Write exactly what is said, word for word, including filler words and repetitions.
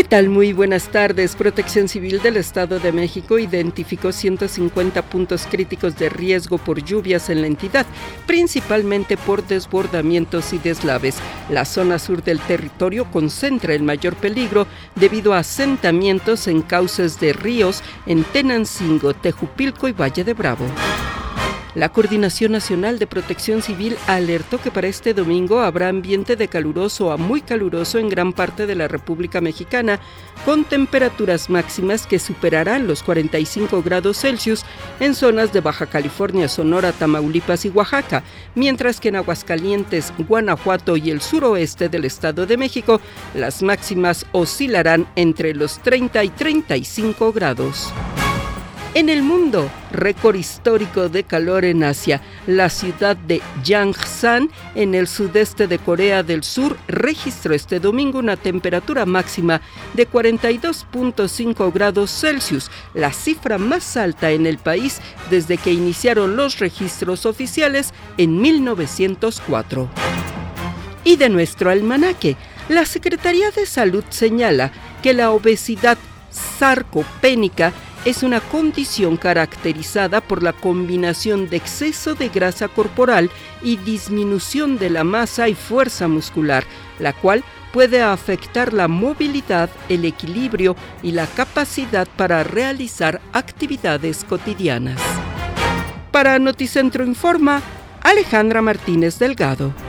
tal? Muy buenas tardes. Protección Civil del Estado de México identificó ciento cincuenta puntos críticos de riesgo por lluvias en la entidad, principalmente por desbordamientos y deslaves. La zona sur del territorio concentra el mayor peligro debido a asentamientos en cauces de ríos en Tenancingo, Tejupilco y Valle de Bravo. La Coordinación Nacional de Protección Civil alertó que para este domingo habrá ambiente de caluroso a muy caluroso en gran parte de la República Mexicana, con temperaturas máximas que superarán los cuarenta y cinco grados Celsius en zonas de Baja California, Sonora, Tamaulipas y Oaxaca, mientras que en Aguascalientes, Guanajuato y el suroeste del Estado de México, las máximas oscilarán entre los treinta y treinta y cinco grados. En el mundo, récord histórico de calor en Asia. La ciudad de Yangsan, en el sudeste de Corea del Sur, registró este domingo una temperatura máxima de cuarenta y dos punto cinco grados Celsius, la cifra más alta en el país desde que iniciaron los registros oficiales en mil novecientos cuatro. Y de nuestro almanaque, la Secretaría de Salud señala que la obesidad sarcopénica es una condición caracterizada por la combinación de exceso de grasa corporal y disminución de la masa y fuerza muscular, la cual puede afectar la movilidad, el equilibrio y la capacidad para realizar actividades cotidianas. Para Noticentro Informa, Alejandra Martínez Delgado.